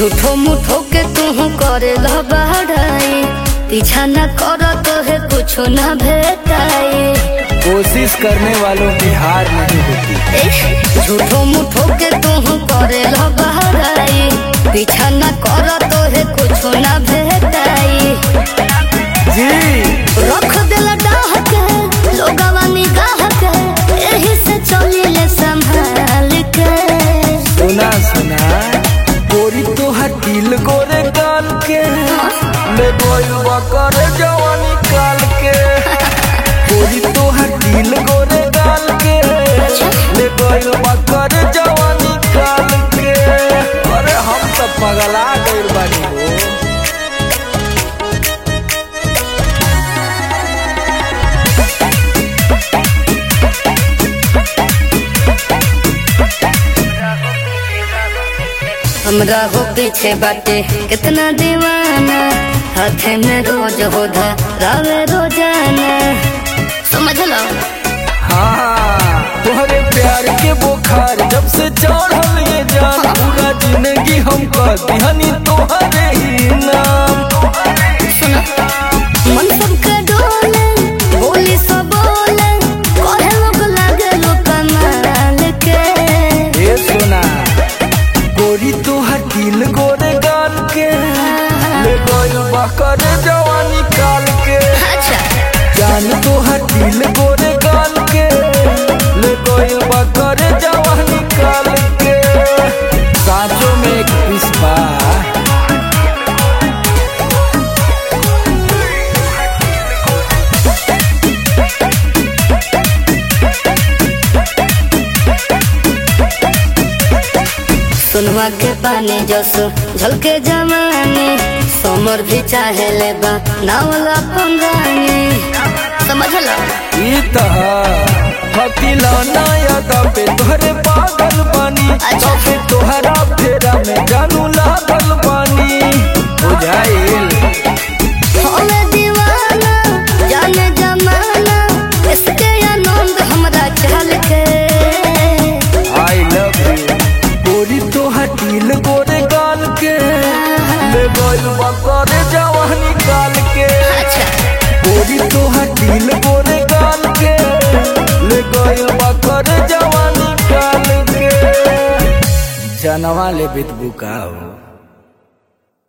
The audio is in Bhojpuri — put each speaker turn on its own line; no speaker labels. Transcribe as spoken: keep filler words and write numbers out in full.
झूठो मुठो के तू करे लबाड़ाई, पीछा न कर तो है कुछ न भेटाई।
कोशिश करने वालों की हार नहीं होती।
झूठो मुठो के तू करे लबाड़ाई, पीछा न कर तो है कुछ न भेटाई।
जी
रख दिल डाह के लोगवा निगाह के, यही से चलिले संभाल के।
सुना सुना गोरी तो दिल गोरे गाल के, ले गोलवा कर जवानी काल के। गोरी तो दिल गोरे गाल के, ले गोलवा कर जवानी काल के। अरे हम सब पगला गइल बानी हो।
हमरा हो पीछे बाटे कितना दीवाना, हाथे में रोज हो रावे रोजाना। समझ लो
हाँ तोहरे प्यार के बुखार जब से चढ़ल ये जान, पूरा जिंदगी हम कहती तोहरे ही नाम।
सुनो मन सबके डोले, बोली सब बोले, कहे लोग लागे लो कमाल के।
ये सुना गोरी तोहर दिल गोरे गाल के, ले गोलवा कर जवानी काल के।
अच्छा
जान तोहर दिल गोरे गाल के, ले गोलवा कर जवानी काल के। सांचों में एक पुष्पा
सुनवा के पानी जसो झलके जमानी, समर भी चाहे लेबा नावला पंगानी। समझ लो
ई नया पे तोहरे पागल बानी।
अच्छा।
तबे तोहरा फेरा में जानू लागल बानी। बुझाइल
हमें दीवाना जाने जमाना, इसके आनंद हमरा चल के।
आई लव यू गोरी तोहर दिल गोरे गाल के, ले गोलवा करे जवानी काल के।
अच्छा
गोरी तोहर दिल गोरे गाल के, ले गोलवा करे जवानी काल के। जनवा ले बित बुका हो।